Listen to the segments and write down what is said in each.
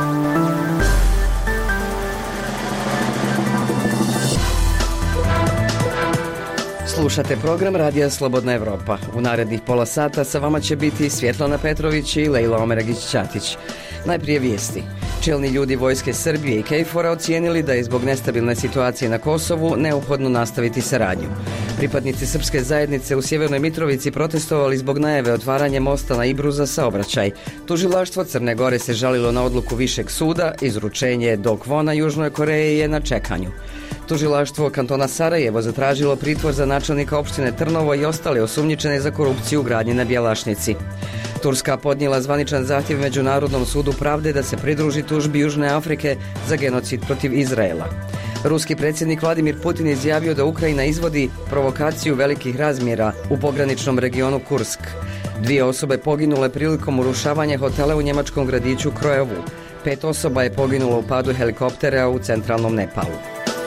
Slušate program Radija Slobodna Evropa. U narednih pola sata sa vama će biti Svjetlana Petrović i Lejla Omeragić-Ćatić. Najprije vijesti. Čelni ljudi Vojske Srbije i KFOR-a ocijenili da je zbog nestabilne situacije na Kosovu neophodno nastaviti saradnju. Pripadnici srpske zajednice u Sjevernoj Mitrovici protestovali zbog najave otvaranja mosta na Ibru za saobraćaj. Tužilaštvo Crne Gore se žalilo na odluku Višeg suda, izručenje Do Kwona Južnoj Koreji je na čekanju. Tužilaštvo kantona Sarajevo zatražilo pritvor za načelnika opštine Trnovo i ostale osumnjičene za korupciju u gradnji na Bjelašnici. Turska podnijela zvaničan zahtjev Međunarodnom sudu pravde da se pridruži tužbi Južne Afrike za genocid protiv Izraela. Ruski predsjednik Vladimir Putin izjavio da Ukrajina izvodi provokaciju velikih razmjera u pograničnom regionu Kursk. 2 osobe poginule prilikom urušavanja hotela u njemačkom gradiću Krojevu. 5 osoba je poginulo u padu helikoptera u centralnom Nepalu.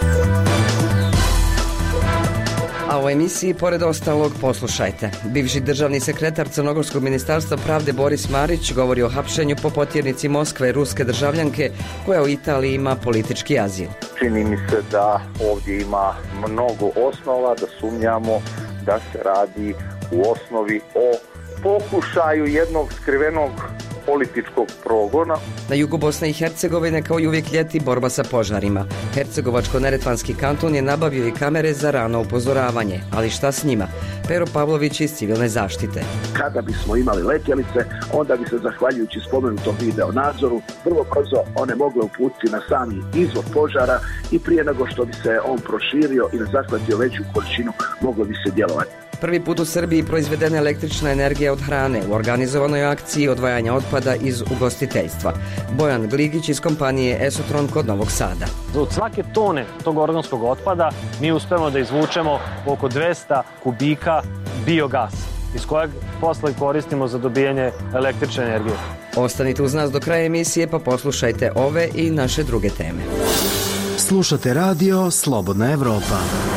A u emisiji, pored ostalog, poslušajte. Bivši državni sekretar Crnogorskog ministarstva pravde Boris Marić govori o hapšenju po potjernici Moskve ruske državljanke koja u Italiji ima politički azil. Čini mi se da ovdje ima mnogo osnova da sumnjamo da se radi u osnovi o pokušaju jednog skrivenog političkog progona. Na jugu Bosne i Hercegovine kao i uvijek ljeti borba sa požarima. Hercegovačko-neretvanski kanton je nabavio i kamere za rano upozoravanje, ali šta s njima? Pero Pavlović iz civilne zaštite. Kada bismo imali letjelice, onda bi se zahvaljujući spomenutom video nadzoru vrlo brzo one mogle uputiti na sami izvor požara i prije nego što bi se on proširio ili zahvatio veću količinu moglo bi se djelovati. Prvi put u Srbiji proizvedena električna energija od hrane u organizovanoj akciji odvajanja otpada iz ugostiteljstva. Bojan Gligić iz kompanije Esotron kod Novog Sada. Od svake tone tog organskog otpada mi uspemo da izvučemo oko 200 kubika biogasa, iz kojeg posle koristimo za dobijanje električne energije. Ostanite uz nas do kraja emisije pa poslušajte ove i naše druge teme. Slušate radio Slobodna Evropa.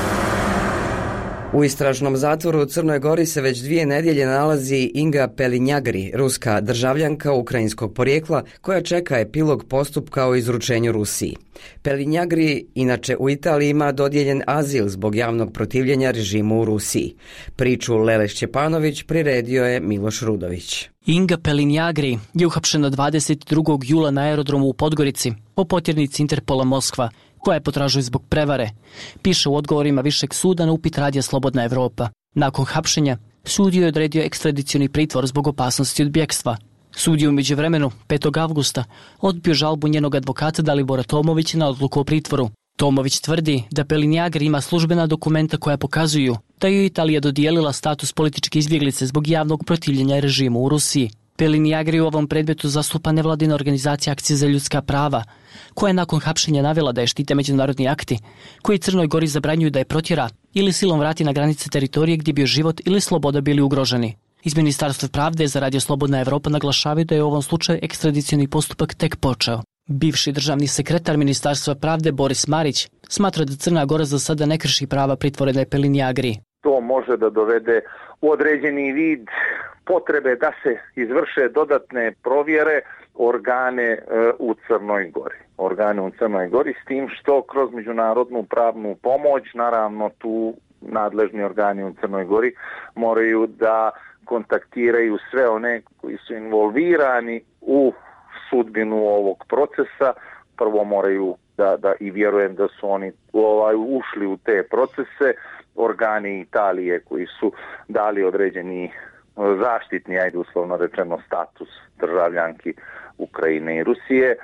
U istražnom zatvoru u Crnoj Gori se već 2 nedjelje nalazi Inga Pelinjagri, ruska državljanka ukrajinskog porijekla, koja čeka epilog postupka o izručenju Rusiji. Pelinjagri inače u Italiji ima dodijeljen azil zbog javnog protivljenja režimu u Rusiji. Priču Lele Šćepanović priredio je Miloš Rudović. Inga Pelinjagri je uhapšena 22. jula na aerodromu u Podgorici po potjernici Interpola Moskva, koja je potražuje zbog prevare, piše u odgovorima Višeg suda na upit Radija Slobodna Evropa. Nakon hapšenja, sud je odredio ekstradicioni pritvor zbog opasnosti od bjekstva. Sud je u međuvremenu, 5. avgusta, odbio žalbu njenog advokata Dalibora Tomovića na odluku o pritvoru. Tomović tvrdi da Pelinjagri ima službena dokumenta koja pokazuju da je Italija dodijelila status političke izbjeglice zbog javnog protivljenja režimu u Rusiji. Pelinjagri u ovom predmetu zastupa nevladina organizacija Akcije za ljudska prava, koja je nakon hapšenja navela da je štite međunarodni akti, koji Crnoj Gori zabranjuju da je protjera ili silom vrati na granice teritorije gdje bi život ili sloboda bili ugroženi. Iz Ministarstva pravde za Radio Slobodna Evropa naglašavaju da je u ovom slučaju ekstradicioni postupak tek počeo. Bivši državni sekretar Ministarstva pravde Boris Marić smatra da Crna Gora za sada ne krši prava pritvorene Pelinjagri. To može da dovede u određeni vid potrebe da se izvrše dodatne provjere organe u Crnoj Gori. Organe u Crnoj Gori s tim što kroz međunarodnu pravnu pomoć, naravno tu nadležni organi u Crnoj Gori moraju da kontaktiraju sve one koji su involvirani u sudbinu ovog procesa. Prvo moraju da i vjerujem da su oni ušli u te procese, organi Italije koji su dali određeni zaštitni, ajde uslovno rečeno, status državljanki Ukrajine i Rusije.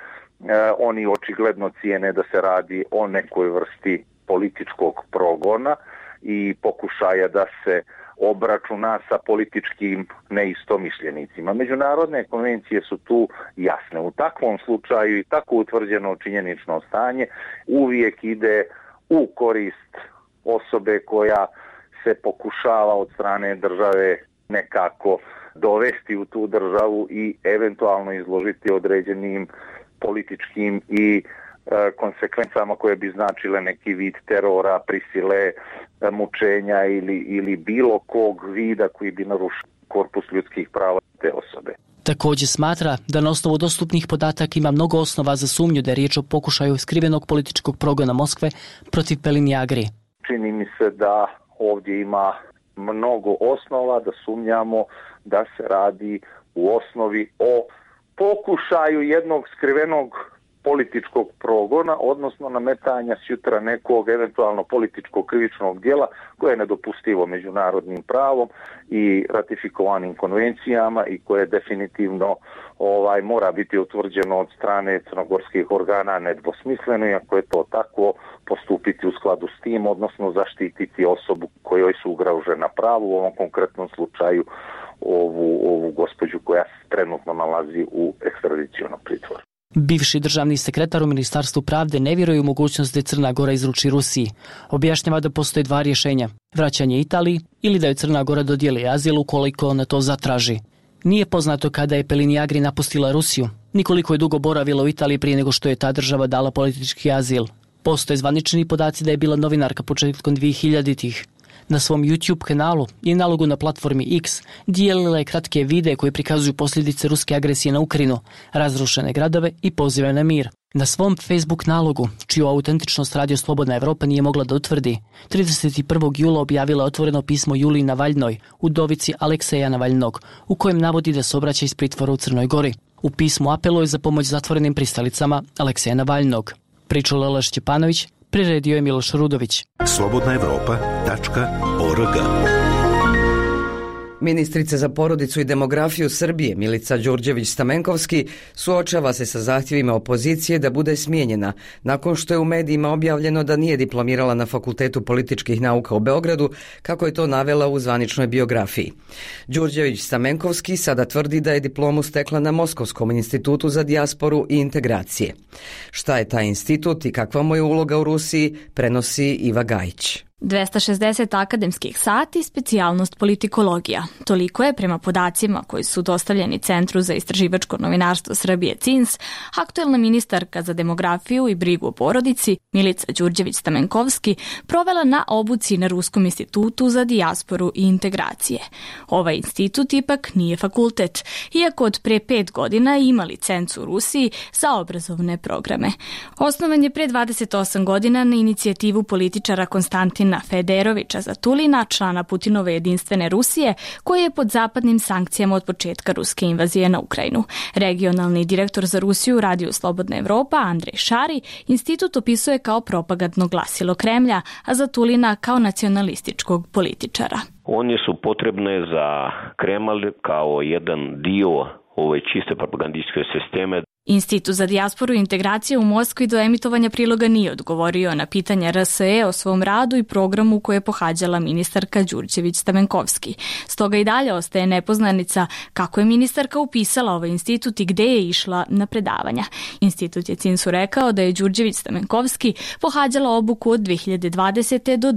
Oni očigledno cijene da se radi o nekoj vrsti političkog progona i pokušaja da se obračuna sa političkim neistomišljenicima. Međunarodne konvencije su tu jasne. U takvom slučaju i tako utvrđeno činjenično stanje uvijek ide u korist osobe koja se pokušava od strane države nekako dovesti u tu državu i eventualno izložiti određenim političkim i konsekvencama koje bi značile neki vid terora, prisile, mučenja ili bilo kog vida koji bi narušio korpus ljudskih prava te osobe. Također smatra da na osnovu dostupnih podataka ima mnogo osnova za sumnju da je riječ o pokušaju skrivenog političkog progona Moskve protiv Pelin-Jagri. Čini mi se da ovdje ima mnogo osnova da sumnjamo da se radi u osnovi o pokušaju jednog skrivenog političkog progona, odnosno nametanja sutra nekog eventualno političkog krivičnog djela koje je nedopustivo međunarodnim pravom i ratifikovanim konvencijama i koje definitivno mora biti utvrđeno od strane crnogorskih organa nedvosmisleno, i ako je to tako, postupiti u skladu s tim, odnosno zaštititi osobu kojoj su ugrožena pravo, u ovom konkretnom slučaju ovu gospođu koja se trenutno nalazi u ekstradicionom pritvoru. Bivši državni sekretar u Ministarstvu pravde ne vjeruje u mogućnost da Crna Gora izruči Rusiji. Objašnjava da postoje dva rješenja: vraćanje Italiji ili da joj Crna Gora dodijeli azil ukoliko ona to zatraži. Nije poznato kada je Pelin-Jagri napustila Rusiju, ni koliko je dugo boravila u Italiji prije nego što je ta država dala politički azil. Postoje zvanični podaci da je bila novinarka početkom 2000-ih. Na svom YouTube kanalu i nalogu na platformi X dijelila je kratke videe koje prikazuju posljedice ruske agresije na Ukrajinu, razrušene gradove i pozive na mir. Na svom Facebook nalogu, čiju autentičnost Radio Slobodna Evropa nije mogla da utvrdi, 31. jula objavila otvoreno pismo Juliji Navaljnoj, udovici Alekseja Navaljnog, u kojem navodi da se obraća iz pritvora u Crnoj Gori. U pismu apeluje za pomoć zatvorenim pristalicama Alekseja Navaljnog. Priču Lela Šćepanović, priredio je Miloš Rudović. slobodnaevropa.org. Ministrica za porodicu i demografiju Srbije Milica Đurđević-Stamenkovski suočava se sa zahtjevima opozicije da bude smijenjena nakon što je u medijima objavljeno da nije diplomirala na Fakultetu političkih nauka u Beogradu, kako je to navela u zvaničnoj biografiji. Đurđević-Stamenkovski sada tvrdi da je diplomu stekla na Moskovskom institutu za dijasporu i integracije. Šta je taj institut i kakva mu je uloga u Rusiji, prenosi Iva Gajić. 260 akademskih sati, specijalnost politikologija. Toliko je, prema podacima koji su dostavljeni Centru za istraživačko novinarstvo Srbije CINS, aktuelna ministarka za demografiju i brigu o porodici Milica Đurđević-Stamenkovski provela na obuci na Ruskom institutu za dijasporu i integracije. Ovaj institut ipak nije fakultet, iako od pre 5 godina ima licencu u Rusiji za obrazovne programe. Osnovan je pre 28 godina na inicijativu političara Konstantina Federovića Zatulina, člana Putinove jedinstvene Rusije, koji je pod zapadnim sankcijama od početka ruske invazije na Ukrajinu. Regionalni direktor za Rusiju Radio Slobodna Evropa Andrej Šari institut opisuje kao propagandno glasilo Kremlja, a Zatulina kao nacionalističkog političara. Oni su potrebne za Kreml kao jedan dio ove čiste propagandističke sisteme. Institut za dijasporu i integraciju u Moskvi do emitovanja priloga nije odgovorio na pitanja RSE o svom radu i programu koje je pohađala ministarka Đurđević-Stamenkovski. Stoga i dalje ostaje nepoznanica kako je ministarka upisala ovaj institut i gde je išla na predavanja. Institut je CINS-u rekao da je Đurđević-Stamenkovski pohađala obuku od 2020. do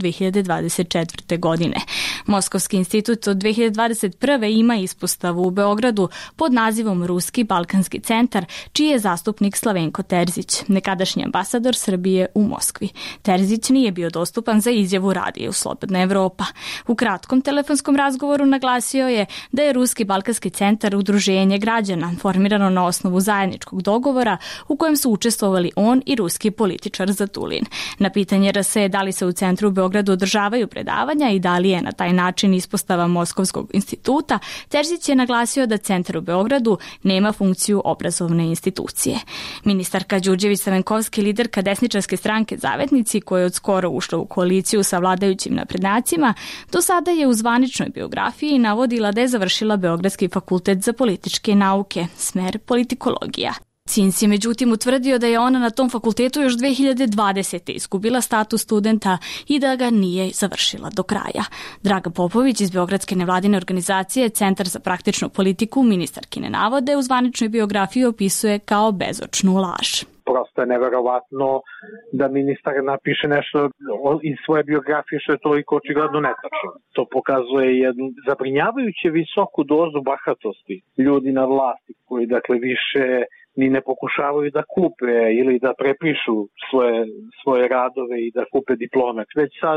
2024. godine. Moskovski institut od 2021. ima ispostavu u Beogradu pod nazivom Ruski Balkanski centar, čiji je zastupnik Slavenko Terzić, nekadašnji ambasador Srbije u Moskvi. Terzić nije bio dostupan za izjavu Radiju Slobodna Evropa. U kratkom telefonskom razgovoru naglasio je da je Ruski Balkanski centar udruženje građana formirano na osnovu zajedničkog dogovora u kojem su učestvovali on i ruski političar Zatulin. Na pitanje RSE da li se u centru u Beogradu održavaju predavanja i da li je na taj način ispostava Moskovskog instituta, Terzić je naglasio da centar u Beogradu nema funkciju obrazovne institucije. Ministarka Đurđević-Stamenkovski, liderka desničarske stranke Zavetnici, koja je od skoro ušla u koaliciju sa vladajućim naprednjacima, do sada je u zvaničnoj biografiji navodila da je završila Beogradski fakultet za političke nauke, smer politikologija. CINS je međutim utvrdio da je ona na tom fakultetu još 2020. izgubila status studenta i da ga nije završila do kraja. Draga Popović iz Beogradske nevladine organizacije Centar za praktičnu politiku ministarkine navode u zvaničnoj biografiji opisuje kao bezočnu laž. Prosto je neverovatno da ministar napiše nešto iz svoje biografije što je toliko očigledno netačno. To pokazuje jednu zabrinjavajuće visoku dozu bahatosti ljudi na vlasti koji dakle više ni ne pokušavaju da kupe ili da prepišu svoje radove i da kupe diplome. Već sad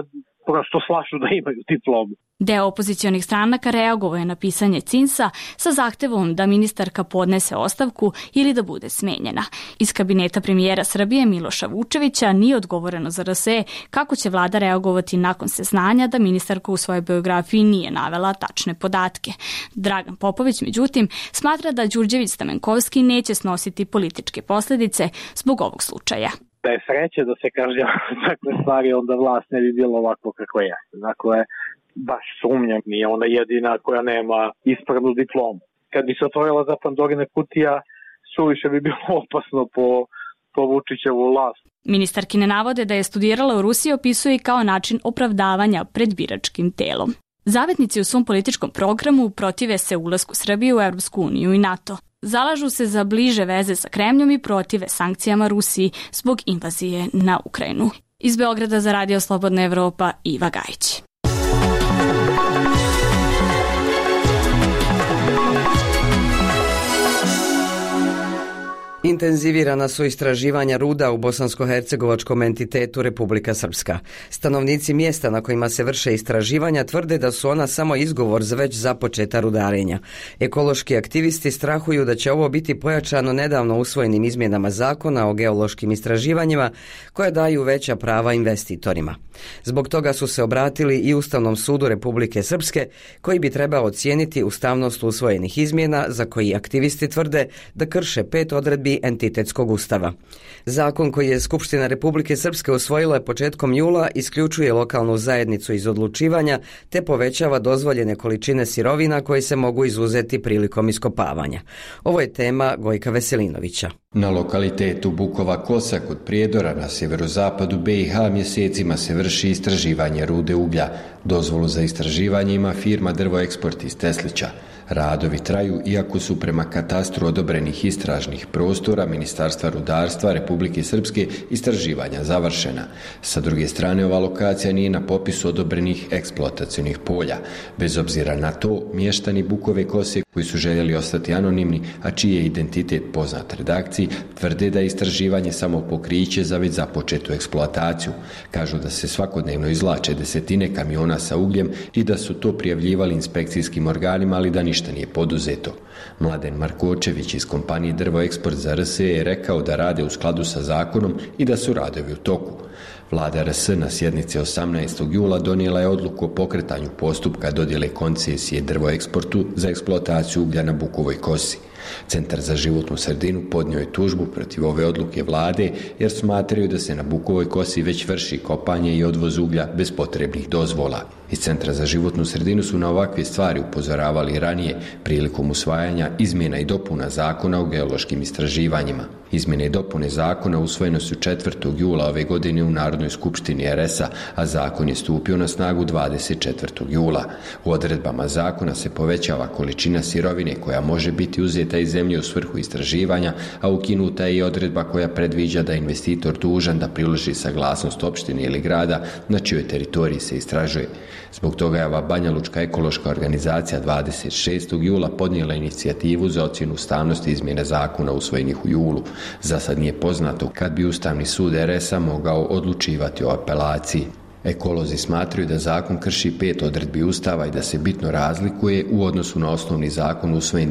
prosto slažu da imaju diplomu. Deo opozicionih stranaka reagovao je na pisanje CINS-a sa zahtevom da ministarka podnese ostavku ili da bude smenjena. Iz kabineta premijera Srbije Miloša Vučevića nije odgovoreno za RSE kako će vlada reagovati nakon saznanja da ministarka u svojoj biografiji nije navela tačne podatke. Dragan Popović, međutim, smatra da Đurđević-Stamenkovski neće snositi političke posljedice zbog ovog slučaja. Da je sreće da se kažnjava takve stvari, onda vlast ne bi bilo ovako kako je. Dakle, baš sumnjam, nije ona jedina koja nema ispravnu diplomu. Kad bi se otvorila za Pandorina kutija, suviše bi bilo opasno po Vučićevu vlast. Ministarkine navode da je studirala u Rusiji opisuje i kao način opravdavanja pred biračkim telom. Zavetnici u svom političkom programu protive se ulasku Srbije u Europsku uniju i NATO. Zalažu se za bliže veze sa Kremljom i protive sankcijama Rusiji zbog invazije na Ukrajinu. Iz Beograda za Radio Slobodna Evropa, Iva Gajić. Intenzivirana su istraživanja ruda u bosansko-hercegovačkom entitetu Republika Srpska. Stanovnici mjesta na kojima se vrše istraživanja tvrde da su ona samo izgovor za već započeta rudarenja. Ekološki aktivisti strahuju da će ovo biti pojačano nedavno usvojenim izmjenama zakona o geološkim istraživanjima koja daju veća prava investitorima. Zbog toga su se obratili i Ustavnom sudu Republike Srpske koji bi trebao ocijeniti ustavnost usvojenih izmjena za koji aktivisti tvrde da krše 5 odredbi entitetskog ustava. Zakon koji je Skupština Republike Srpske usvojila početkom jula isključuje lokalnu zajednicu iz odlučivanja te povećava dozvoljene količine sirovina koje se mogu izuzeti prilikom iskopavanja. Ovo je tema Gojka Veselinovića. Na lokalitetu Bukova Kosa kod Prijedora na sjeverozapadu BiH mjesecima se vrši istraživanje rude uglja. Dozvolu za istraživanje ima firma Drvo Eksport iz Teslića. Radovi traju iako su prema katastru odobrenih istražnih prostora Ministarstva rudarstva Republike Srpske istraživanja završena. Sa druge strane, ova lokacija nije na popisu odobrenih eksploatacionih polja. Bez obzira na to, mještani Bukove Kose koji su željeli ostati anonimni, a čiji je identitet poznat redakciji, tvrde da je istraživanje samo pokriće za već započetu eksploataciju. Kažu da se svakodnevno izvlače desetine kamiona sa ugljem i da su to prijavljivali inspekcijskim organima, ali da ništa nije poduzeto. Mladen Markočević iz kompanije Drvo Eksport za RS je rekao da rade u skladu sa zakonom i da su radovi u toku. Vlada RS na sjednici 18. jula donijela je odluku o pokretanju postupka dodjele koncesije Drvo Eksportu za eksploataciju uglja na Bukovoj Kosi. Centar za životnu sredinu podnio je tužbu protiv ove odluke vlade jer smatraju da se na Bukovoj Kosi već vrši kopanje i odvoz uglja bez potrebnih dozvola. Iz Centra za životnu sredinu su na ovakve stvari upozoravali ranije prilikom usvajanja izmjena i dopuna zakona o geološkim istraživanjima. Izmjene i dopune zakona usvojene su 4. jula ove godine u Narodnoj skupštini RS-a, a zakon je stupio na snagu 24. jula. U odredbama zakona se povećava količina sirovine koja može biti uzeta iz zemlje u svrhu istraživanja, a ukinuta je i odredba koja predviđa da je investitor dužan da priloži saglasnost opštine ili grada na čijoj teritoriji se istražuje. Zbog toga je ova Banjalučka ekološka organizacija 26. jula podnijela inicijativu za ocjenu ustavnosti izmjene zakona usvojenih u julu. Za sad nije poznato kad bi Ustavni sud RS-a mogao odlučivati o apelaciji. Ekolozi smatraju da zakon krši 5 odredbi Ustava i da se bitno razlikuje u odnosu na osnovni zakon usvojen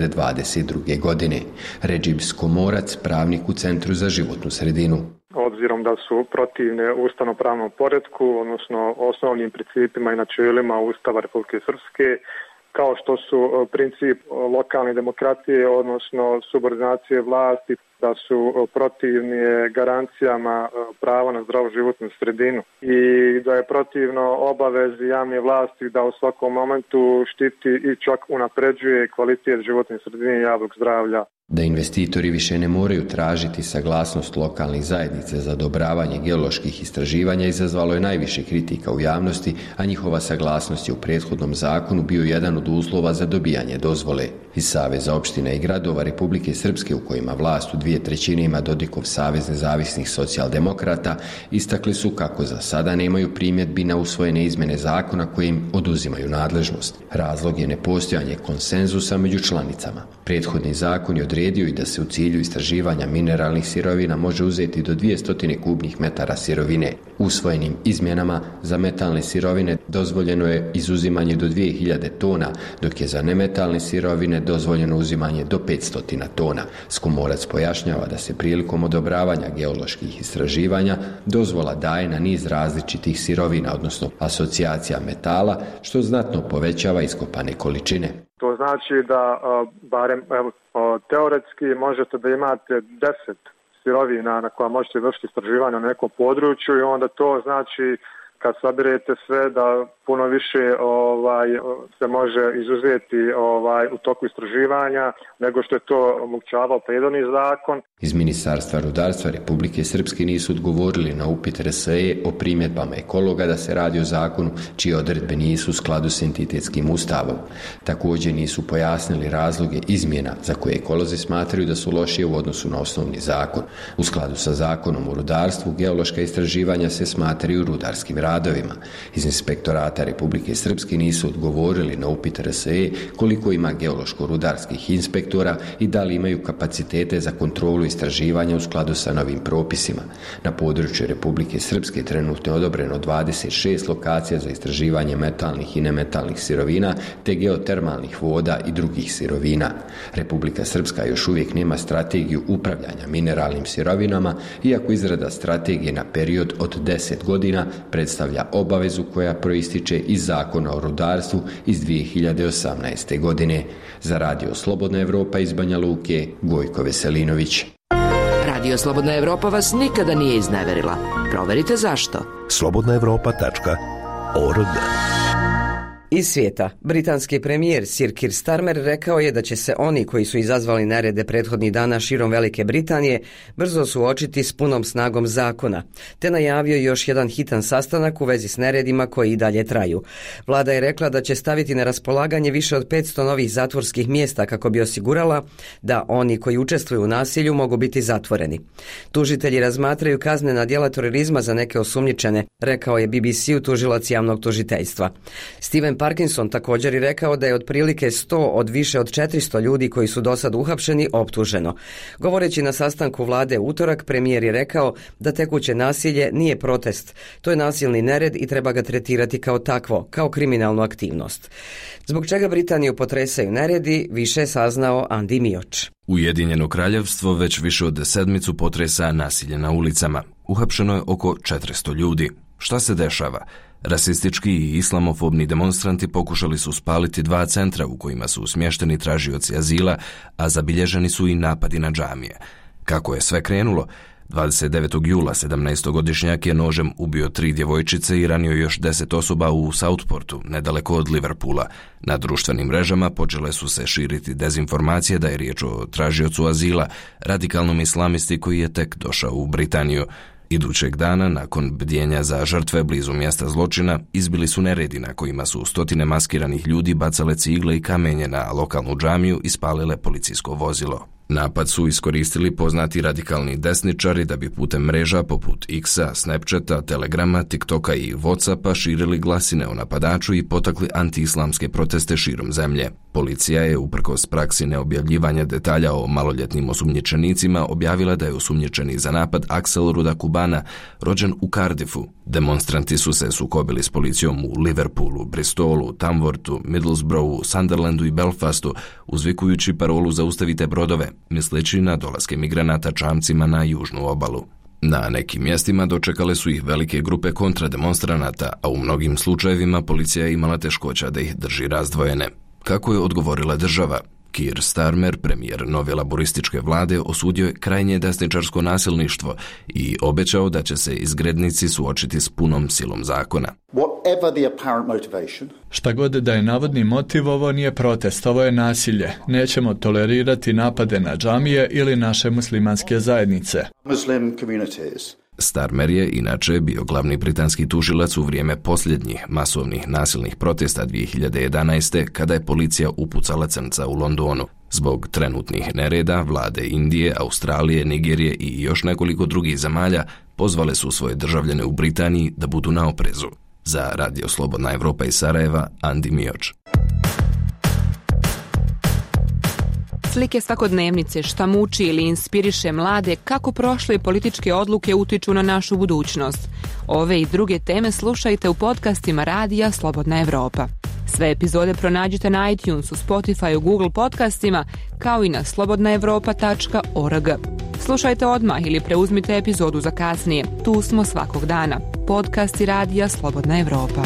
2022. godine. Redžib Skomorac, pravnik u Centru za životnu sredinu. Obzirom da su protivne ustavno-pravnom poretku, odnosno osnovnim principima i načelima Ustava Republike Srpske, kao što su princip lokalne demokratije, odnosno subordinacije vlasti, da su protivni garancijama prava na zdravu životnu sredinu i da je protivno obavezi javne vlasti da u svakom momentu štiti i čak unapređuje kvalitet životne sredine i javnog zdravlja. Da investitori više ne moraju tražiti saglasnost lokalnih zajednica za odobravanje geoloških istraživanja izazvalo je najviše kritika u javnosti, a njihova saglasnost je u prethodnom zakonu bio jedan od uslova za dobijanje dozvole. Iz Saveza opština i gradova Republike Srpske, u kojima vlast u 2/3 ima Dodikov Savez nezavisnih socijaldemokrata, istakli su kako za sada nemaju primjedbi na usvojene izmjene zakona koje im oduzimaju nadležnost. Razlog je nepostojanje konsenzusa među članicama. Prethodni zakon je odredio i da se u cilju istraživanja mineralnih sirovina može uzeti do 200 kubnih metara sirovine. usvojenim izmjenama za metalne sirovine dozvoljeno je izuzimanje do 2000 tona, dok je za nemetalne sirovine dozvoljeno uzimanje do 500 tona. Skumorac pojašnjava da se prilikom odobravanja geoloških istraživanja dozvola daje na niz različitih sirovina, odnosno asocijacija metala, što znatno povećava iskopane količine. To znači da barem teoretski možete da imate 10 sirovina na koja možete vršiti istraživanja na nekom području i onda to znači kad sabirete sve da puno više se može izuzeti u toku istraživanja nego što je to omogućavao prethodni zakon. Iz Ministarstva rudarstva Republike Srpske nisu odgovorili na upit RSE o primjedbama ekologa da se radi o zakonu čije odredbe nisu u skladu s entitetskim ustavom. Također nisu pojasnili razloge izmjena za koje ekolozi smatraju da su lošije u odnosu na osnovni zakon. U skladu sa zakonom o rudarstvu, geološka istraživanja se smatraju rudarskim radovima. Iz Inspektorata Republike Srpske nisu odgovorili na upit RSE koliko ima geološko-rudarskih inspektora i da li imaju kapacitete za kontrolu istraživanja u skladu sa novim propisima. Na području Republike Srpske trenutno je odobreno 26 lokacija za istraživanje metalnih i nemetalnih sirovina te geotermalnih voda i drugih sirovina. Republika Srpska još uvijek nema strategiju upravljanja mineralnim sirovinama, iako izrada strategije na period od 10 godina predstavlja obavezu koja proističe iz Zakona o rudarstvu iz 2018. godine. Za Radio Slobodna Evropa iz Banja Luke, Gojko Veselinović. Radio Slobodna Evropa vas nikada nije izneverila. Proverite zašto. slobodnaevropa.org. Iz svijeta, britanski premijer Sir Keir Starmer rekao je da će se oni koji su izazvali nerede prethodnih dana širom Velike Britanije brzo suočiti s punom snagom zakona, te najavio još jedan hitan sastanak u vezi s neredima koji i dalje traju. Vlada je rekla da će staviti na raspolaganje više od 500 novih zatvorskih mjesta kako bi osigurala da oni koji učestvuju u nasilju mogu biti zatvoreni. Tužitelji razmatraju kaznena djela terorizma za neke osumnjičene, rekao je BBC-u tužilac javnog tužiteljstva. Steven Parkinson također je rekao da je otprilike 100 od više od 400 ljudi koji su dosad uhapšeni optuženo. Govoreći na sastanku vlade utorak, premijer je rekao da tekuće nasilje nije protest. To je nasilni nered i treba ga tretirati kao takvo, kao kriminalnu aktivnost. Zbog čega Britaniju potresaju neredi, više saznao Andi Mioč. Ujedinjeno kraljevstvo već više od sedmicu potresa nasilje na ulicama. Uhapšeno je oko 400 ljudi. Šta se dešava? Rasistički i islamofobni demonstranti pokušali su spaliti 2 centra u kojima su smješteni tražioci azila, a zabilježeni su i napadi na džamije. Kako je sve krenulo? 29. jula 17-godišnjak je nožem ubio 3 djevojčice i ranio još 10 osoba u Southportu, nedaleko od Liverpoola. Na društvenim mrežama počele su se širiti dezinformacije da je riječ o tražiocu azila, radikalnom islamisti koji je tek došao u Britaniju. Idućeg dana, nakon bdjenja za žrtve blizu mjesta zločina, izbili su neredi na kojima su stotine maskiranih ljudi bacale cigle i kamenje na lokalnu džamiju i spalile policijsko vozilo. Napad su iskoristili poznati radikalni desničari da bi putem mreža poput X-a, Snapchata, Telegrama, TikToka i Whatsappa širili glasine o napadaču i potakli antiislamske proteste širom zemlje. Policija je, uprkos praksi neobjavljivanja detalja o maloljetnim osumnjičenicima, objavila da je osumnjičeni za napad Axel Rudakubana, rođen u Cardiffu. Demonstranti su se sukobili s policijom u Liverpoolu, Bristolu, Tamworthu, Middlesbroughu, Sunderlandu i Belfastu, uzvikujući parolu zaustavite brodove, misleći na dolaske migranata čamcima na južnu obalu. Na nekim mjestima dočekale su ih velike grupe kontrademonstranata, a u mnogim slučajevima policija je imala teškoća da ih drži razdvojene. Kako je odgovorila država? Keir Starmer, premijer nove laborističke vlade, osudio je krajnje desničarsko nasilništvo i obećao da će se izgrednici suočiti s punom silom zakona. Šta god da je navodni motiv, ovo nije protest, ovo je nasilje. Nećemo tolerirati napade na džamije ili naše muslimanske zajednice. Starmer je inače bio glavni britanski tužilac u vrijeme posljednjih masovnih nasilnih protesta 2011. kada je policija upucala crnca u Londonu. Zbog trenutnih nereda, vlade Indije, Australije, Nigerije i još nekoliko drugih zemalja pozvale su svoje državljane u Britaniji da budu na oprezu. Za Radio Slobodna Evropa iz Sarajeva, Andi Mioč. Slike svakodnevnice, šta muči ili inspiriše mlade, kako prošle političke odluke utiču na našu budućnost. Ove i druge teme slušajte u podcastima Radija Slobodna Evropa. Sve epizode pronađite na iTunesu, Spotifyu, Google podcastima, kao i na slobodnaevropa.org. Slušajte odmah ili preuzmite epizodu za kasnije. Tu smo svakog dana. Podcasti Radija Slobodna Evropa.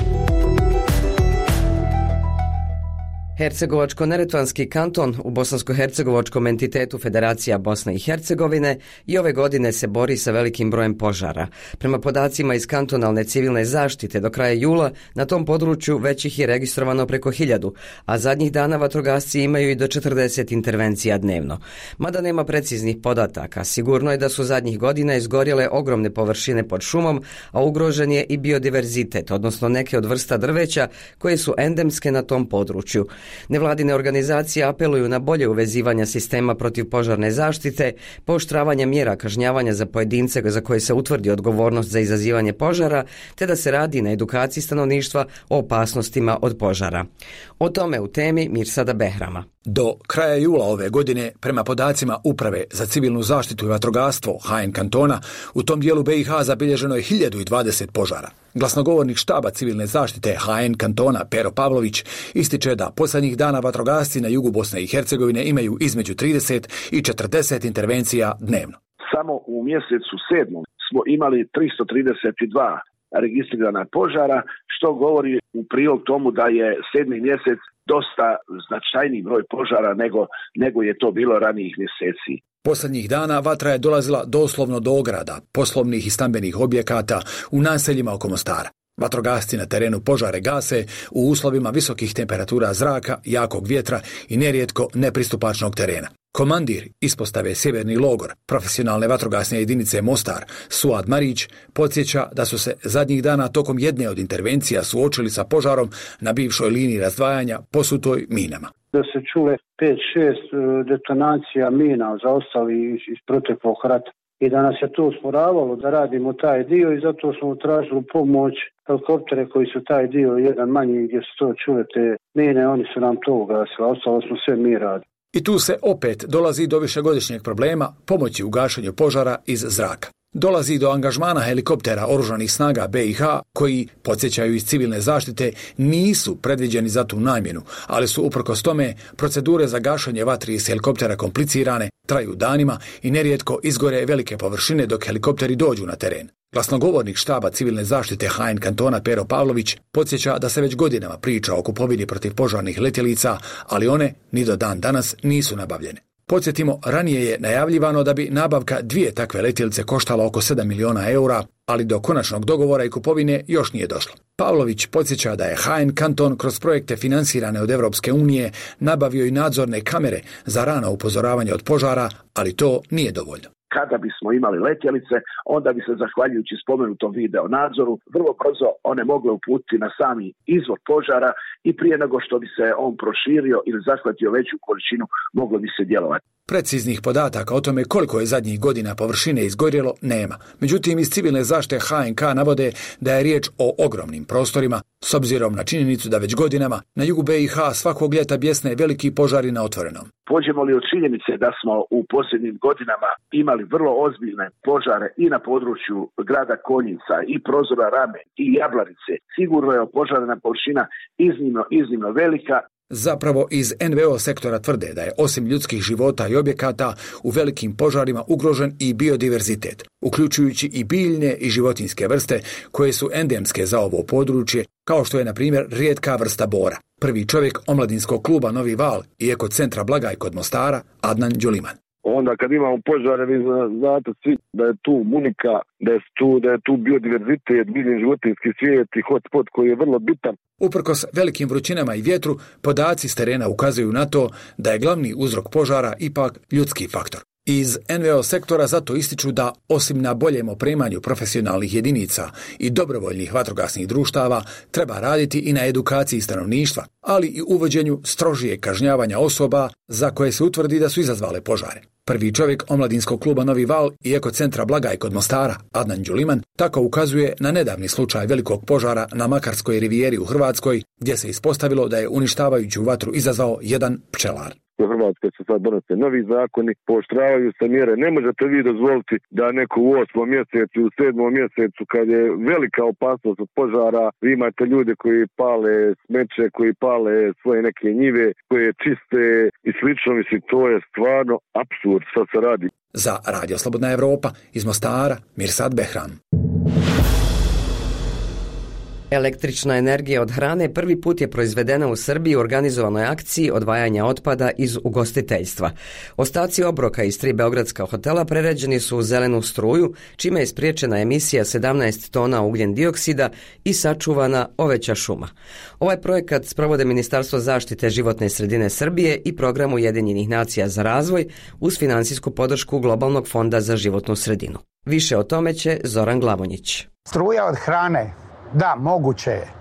Hercegovačko-neretvanski kanton u bosansko-hercegovačkom entitetu Federacija Bosne i Hercegovine i ove godine se bori sa velikim brojem požara. Prema podacima iz kantonalne civilne zaštite do kraja jula na tom području već ih je registrovano preko 1000, a zadnjih dana vatrogasci imaju i do 40 intervencija dnevno. Mada nema preciznih podataka, sigurno je da su zadnjih godina izgorjele ogromne površine pod šumom, a ugrožen je i biodiverzitet, odnosno neke od vrsta drveća koje su endemske na tom području. Nevladine organizacije apeluju na bolje uvezivanja sistema protivpožarne zaštite, pooštravanje mjera kažnjavanja za pojedince za koje se utvrdi odgovornost za izazivanje požara, te da se radi na edukaciji stanovništva o opasnostima od požara. O tome u temi Mirsada Behrama. Do kraja jula ove godine, prema podacima Uprave za civilnu zaštitu i vatrogastvo HN kantona, u tom dijelu BiH zabilježeno je 1020 požara. Glasnogovornik štaba civilne zaštite HN kantona Pero Pavlović ističe da posljednjih dana vatrogasci na jugu Bosne i Hercegovine imaju između 30 i 40 intervencija dnevno. Samo u mjesecu 7. smo imali 332 registrirana požara, što govori u prilog tomu da je 7. mjesec dosta značajniji broj požara nego je to bilo ranijih mjeseci. Posljednjih dana vatra je dolazila doslovno do ograda, poslovnih i stambenih objekata u naseljima oko Mostara. Vatrogasci na terenu požare gase u uslovima visokih temperatura zraka, jakog vjetra i nerijetko nepristupačnog terena. Komandir ispostave Sjeverni logor profesionalne vatrogasne jedinice Mostar, Suad Marić, podsjeća da su se zadnjih dana tokom jedne od intervencija suočili sa požarom na bivšoj liniji razdvajanja posutoj minama. Da se čule 5-6 detonacija mina zaostali iz proteklog rata. I da nas je to usporavalo da radimo taj dio i zato smo tražili pomoć helikoptere koji su taj dio jedan manji gdje su to čule te mine, oni su nam to ugasili, ostalo smo sve mi radili. I tu se opet dolazi do višegodišnjeg problema pomoći u gašenju požara iz zraka. Dolazi do angažmana helikoptera Oružanih snaga BiH koji, podsjećaju iz civilne zaštite, nisu predviđeni za tu namjenu, ali su uprkos tome procedure za gašenje vatri iz helikoptera komplicirane, traju danima i nerijetko izgore velike površine dok helikopteri dođu na teren. Glasnogovornik štaba civilne zaštite HN kantona Pero Pavlović podsjeća da se već godinama priča o kupovini protivpožarnih letjelica, ali one ni do dan danas nisu nabavljene. Podsjetimo, ranije je najavljivano da bi nabavka 2 takve letjelice koštala oko 7 miliona eura, ali do konačnog dogovora i kupovine još nije došlo. Pavlović podsjeća da je HN kanton kroz projekte finansirane od Europske unije nabavio i nadzorne kamere za rano upozoravanje od požara, ali to nije dovoljno. Kada bismo imali letjelice, onda bi se, zahvaljujući spomenutom video nadzoru, vrlo brzo one mogle uputiti na sami izvor požara i prije nego što bi se on proširio ili zahvatio veću količinu, moglo bi se djelovati. Preciznih podataka o tome koliko je zadnjih godina površine izgorjelo nema. Međutim, iz civilne zaštite HNK navode da je riječ o ogromnim prostorima, s obzirom na činjenicu da već godinama na jugu BiH svakog ljeta bjesne veliki požari na otvorenom. Pođemo li od činjenice da smo u posljednjim godinama imali vrlo ozbiljne požare i na području grada Konjica i Prozora Rame i Jablanice, sigurno je opožarena površina iznimno velika. Zapravo iz NVO sektora tvrde da je osim ljudskih života i objekata u velikim požarima ugrožen i biodiverzitet, uključujući i biljne i životinjske vrste koje su endemske za ovo područje, kao što je na primjer rijetka vrsta bora. Prvi čovjek omladinskog kluba Novi Val i ekocentra Blagaj kod Mostara, Adnan Đuliman. Onda kad imamo požare, vi znate svi da je tu munika, da je tu biodiverzitet, biljni životinjski svijet i hotspot koji je vrlo bitan. Uprkos velikim vrućinama i vjetru, podaci s terena ukazuju na to da je glavni uzrok požara ipak ljudski faktor. Iz NVO sektora zato ističu da, osim na boljem opremanju profesionalnih jedinica i dobrovoljnih vatrogasnih društava, treba raditi i na edukaciji stanovništva, ali i uvođenju strožije kažnjavanja osoba za koje se utvrdi da su izazvale požare. Prvi čovjek omladinskog kluba Novi Val i ekocentra Blagaj kod Mostara, Adnan Đuliman, tako ukazuje na nedavni slučaj velikog požara na Makarskoj rivijeri u Hrvatskoj, gdje se ispostavilo da je uništavajuću vatru izazvao jedan pčelar. U Hrvatskoj se sad donose novi zakoni, pooštravaju se mjere. Ne možete vi dozvoliti da neko u 8. mjesecu, u 7. mjesecu, kad je velika opasnost od požara, vi imate ljude koji pale smeće, koji pale svoje neke njive, koje čiste i slično. Mislim, to je stvarno apsurd što se radi. Za Radio Slobodna Evropa iz Mostara, Mirsad Behran. Električna energija od hrane prvi put je proizvedena u Srbiji u organizovanoj akciji odvajanja otpada iz ugostiteljstva. Ostaci obroka iz 3 beogradska hotela prerađeni su u zelenu struju, čime je spriječena emisija 17 tona ugljen dioksida i sačuvana oveća šuma. Ovaj projekat sprovode Ministarstvo zaštite životne sredine Srbije i Program Ujedinjenih nacija za razvoj uz finansijsku podršku Globalnog fonda za životnu sredinu. Više o tome će Zoran Glavonjić. Struja od hrane. Da, moguće je.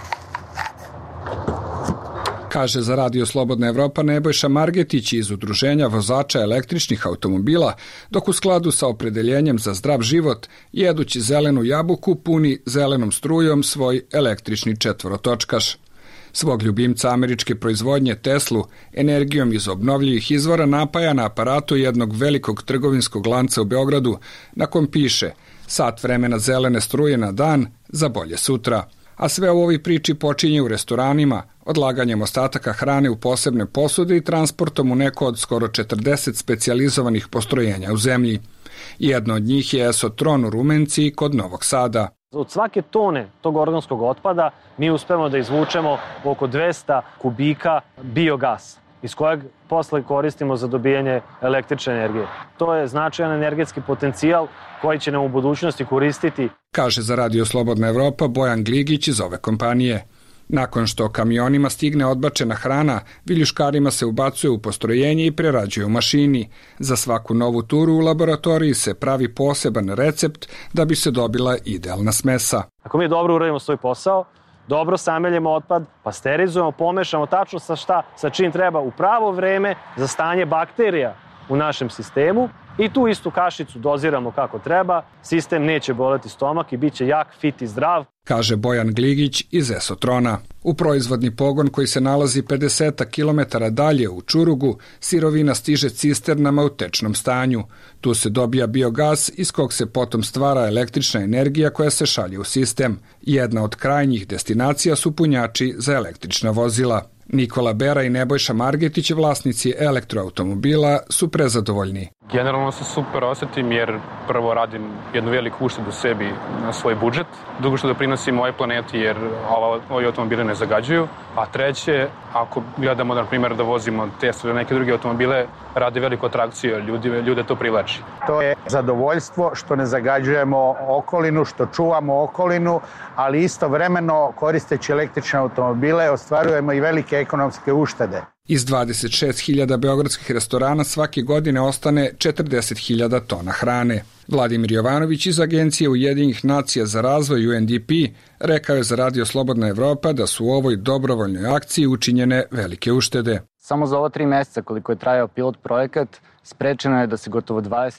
Kaže za Radio Slobodna Evropa Nebojša Margetić iz Udruženja vozača električnih automobila, dok u skladu sa opredeljenjem za zdrav život, jedući zelenu jabuku, puni zelenom strujom svoj električni četvorotočkaš. Svog ljubimca američke proizvodnje Teslu energijom iz obnovljivih izvora napaja na aparatu jednog velikog trgovinskog lanca u Beogradu, na kom piše sat vremena zelene struje na dan za bolje sutra. A sve u ovoj priči počinje u restoranima, odlaganjem ostataka hrane u posebne posude i transportom u neko od skoro 40 specijalizovanih postrojenja u zemlji. Jedno od njih je Esotron u Rumenci kod Novog Sada. Od svake tone tog organskog otpada mi uspemo da izvučemo oko 200 kubika biogasa, iz kojeg posle koristimo za dobijanje električne energije. To je značajan energetski potencijal koji će nam u budućnosti koristiti. Kaže za Radio Slobodna Evropa Bojan Gligić iz ove kompanije. Nakon što kamionima stigne odbačena hrana, viljuškarima se ubacuje u postrojenje i prerađuje u mašini. Za svaku novu turu u laboratoriji se pravi poseban recept da bi se dobila idealna smesa. Ako mi dobro uradimo svoj posao, dobro sameljemo otpad, pasterizujemo, pomešamo tačno sa čim treba u pravo vreme za stanje bakterija u našem sistemu i tu istu kašicu doziramo kako treba, sistem neće boleti stomak i bit će jak, fit i zdrav. Kaže Bojan Gligić iz Esotrona. U proizvodni pogon koji se nalazi 50 km dalje u Čurugu, sirovina stiže cisternama u tečnom stanju. Tu se dobija biogas iz kog se potom stvara električna energija koja se šalje u sistem. Jedna od krajnjih destinacija su punjači za električna vozila. Nikola Bera i Nebojša Margetić, vlasnici elektroautomobila, su prezadovoljni. Generalno se super osetim jer prvo radim jednu veliku uštedu sebi na svoj budžet, drugo što doprinosim ovoj planeti jer ovi automobili ne zagađuju, a treće, ako gledamo na primjer da vozimo Tesla ili neke druge automobile, radi veliku atrakciju, ljude to privlači. To je zadovoljstvo što ne zagađujemo okolinu, što čuvamo okolinu, ali istovremeno koristeći električne automobile ostvarujemo i velike ekonomske uštede. Iz 26.000 beogradskih restorana svake godine ostane 40.000 tona hrane. Vladimir Jovanović iz Agencije Ujedinjenih nacija za razvoj UNDP rekao je za Radio Slobodna Evropa da su u ovoj dobrovoljnoj akciji učinjene velike uštede. Samo za ova 3 mjeseca koliko je trajao pilot projekat, sprečeno je da se gotovo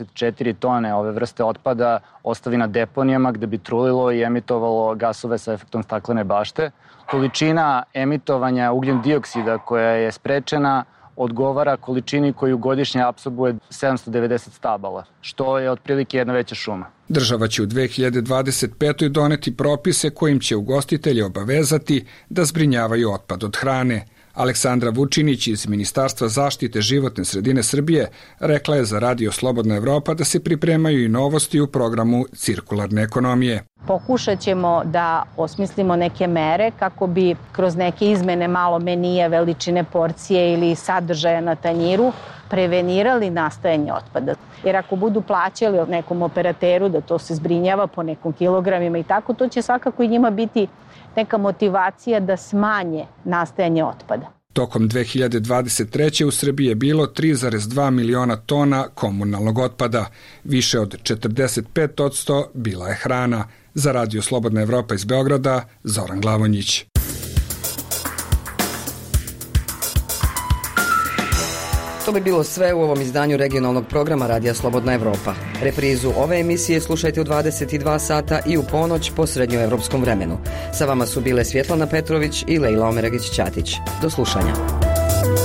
24 tone ove vrste otpada ostavi na deponijama gde bi trulilo i emitovalo gasove sa efektom staklene bašte. Količina emitovanja ugljen dioksida koja je sprečena odgovara količini koju godišnje apsorbuje 790 stabala, što je otprilike jedna veća šuma. Država će u 2025. doneti propise kojim će ugostitelje obavezati da zbrinjavaju otpad od hrane. Aleksandra Vučinić iz Ministarstva zaštite životne sredine Srbije rekla je za Radio Slobodna Evropa da se pripremaju i novosti u programu cirkularne ekonomije. Pokušat ćemo da osmislimo neke mere kako bi kroz neke izmene malo menije, veličine porcije ili sadržaja na tanjiru prevenirali nastajanje otpada. Jer ako budu plaćali nekom operateru da to se zbrinjava po nekom kilogramima i tako, to će svakako i njima biti neka motivacija da smanje nastajanje otpada. Tokom 2023. u Srbiji je bilo 3,2 miliona tona komunalnog otpada. Više od 45% bila je hrana. Za Radio Slobodna Evropa iz Beograda, Zoran Glavonjić. To bi bilo sve u ovom izdanju regionalnog programa Radija Slobodna Evropa. Reprizu ove emisije slušajte u 22 sata i u ponoć po srednjoevropskom vremenu. Sa vama su bile Svjetlana Petrović i Lejla Omeragić-Ćatić. Do slušanja.